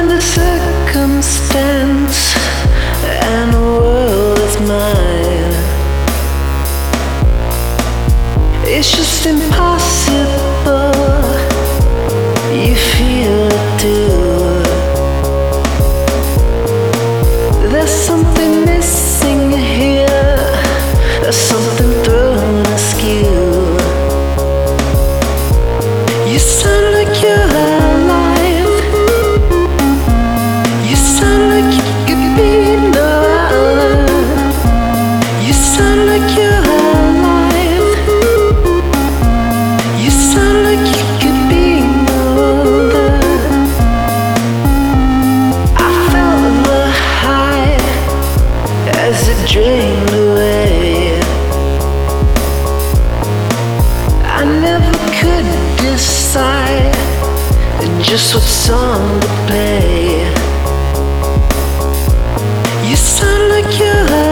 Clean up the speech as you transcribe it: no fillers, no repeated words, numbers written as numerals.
the circumstance, and the world is mine. It's just impossible. You feel it too. There's something missing here. There's something thrown askew. You sound like you're alive. You sound like you could be no other. You sound like you're alive. You sound like you could be no other. I felt the high as it drained away. I never could decide just what song to play. You sound like you're